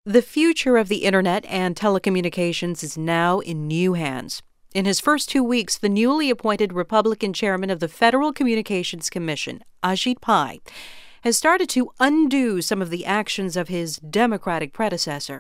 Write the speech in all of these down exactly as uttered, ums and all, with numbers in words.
The future of the internet and telecommunications is now in new hands. In his first two weeks, the newly appointed Republican chairman of the Federal Communications Commission, Ajit Pai, has started to undo some of the actions of his Democratic predecessor.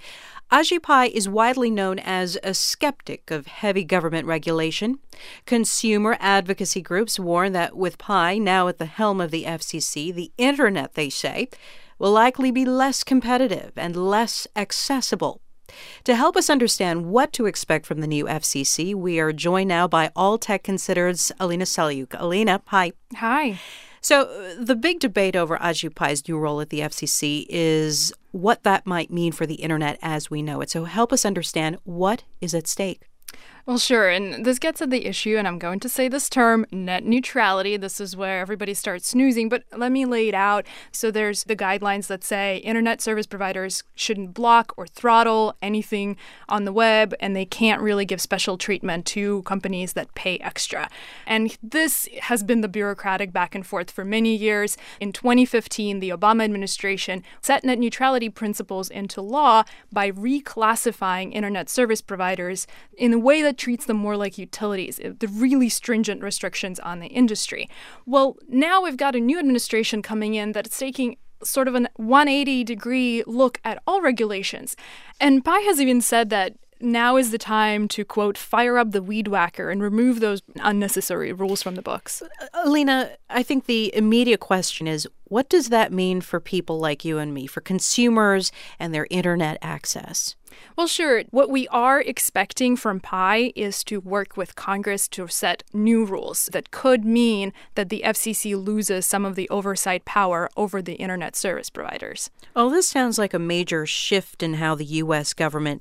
Ajit Pai is widely known as a skeptic of heavy government regulation. Consumer advocacy groups warn that with Pai now at the helm of the F C C, the internet, they say, will likely be less competitive and less accessible. To help us understand what to expect from the new F C C, we are joined now by All Tech Considered's Alina Selyukh. Alina, hi. Hi. So uh, the big debate over Ajit Pai's new role at the F C C is what that might mean for the internet as we know it. So help us understand what is at stake. Well, sure. And this gets at the issue, and I'm going to say this term, net neutrality. This is where everybody starts snoozing, but let me lay it out. So there's the guidelines that say internet service providers shouldn't block or throttle anything on the web, and they can't really give special treatment to companies that pay extra. And this has been the bureaucratic back and forth for many years. In twenty fifteen, the Obama administration set net neutrality principles into law by reclassifying internet service providers in a way that treats them more like utilities, the really stringent restrictions on the industry. Well, now we've got a new administration coming in that's taking sort of a one hundred eighty degree look at all regulations. And Pai has even said that now is the time to, quote, fire up the weed whacker and remove those unnecessary rules from the books. Alina, I think the immediate question is, what does that mean for people like you and me, for consumers and their internet access? Well, sure. What we are expecting from Pai is to work with Congress to set new rules that could mean that the F C C loses some of the oversight power over the internet service providers. Oh, this sounds like a major shift in how the U S government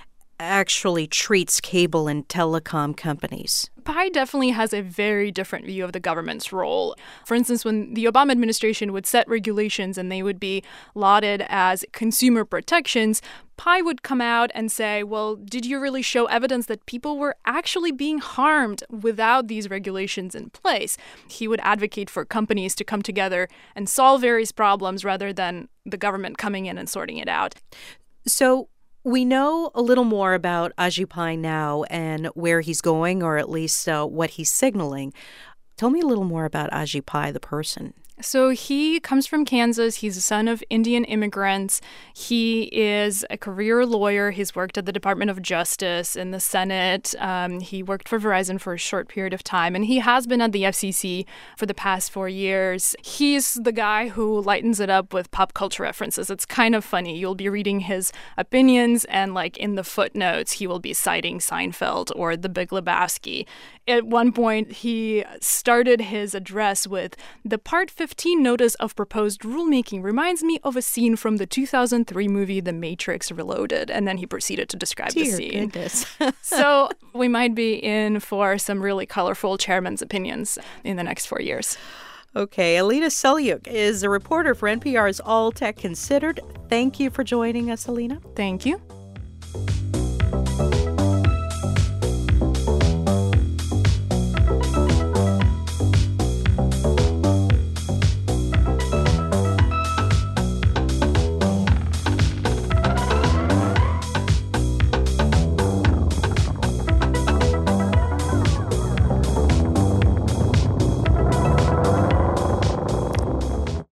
actually treats cable and telecom companies. Pai definitely has a very different view of the government's role. For instance, when the Obama administration would set regulations and they would be lauded as consumer protections, Pai would come out and say, well, did you really show evidence that people were actually being harmed without these regulations in place? He would advocate for companies to come together and solve various problems rather than the government coming in and sorting it out. So we know a little more about Ajit Pai now and where he's going, or at least uh, what he's signaling. Tell me a little more about Ajit Pai, the person. So he comes from Kansas. He's a son of Indian immigrants. He is a career lawyer. He's worked at the Department of Justice in the Senate. Um, he worked for Verizon for a short period of time, and he has been at the F C C for the past four years. He's the guy who lightens it up with pop culture references. It's kind of funny. You'll be reading his opinions, and like in the footnotes, he will be citing Seinfeld or The Big Lebowski. At one point, he started his address with, "The Part fifteen notice of proposed rulemaking reminds me of a scene from the two thousand three movie The Matrix Reloaded." And then he proceeded to describe Dear the scene. Goodness. So we might be in for some really colorful chairman's opinions in the next four years. Okay, Alina Selyukh is a reporter for N P R's All Tech Considered. Thank you for joining us, Alina. Thank you.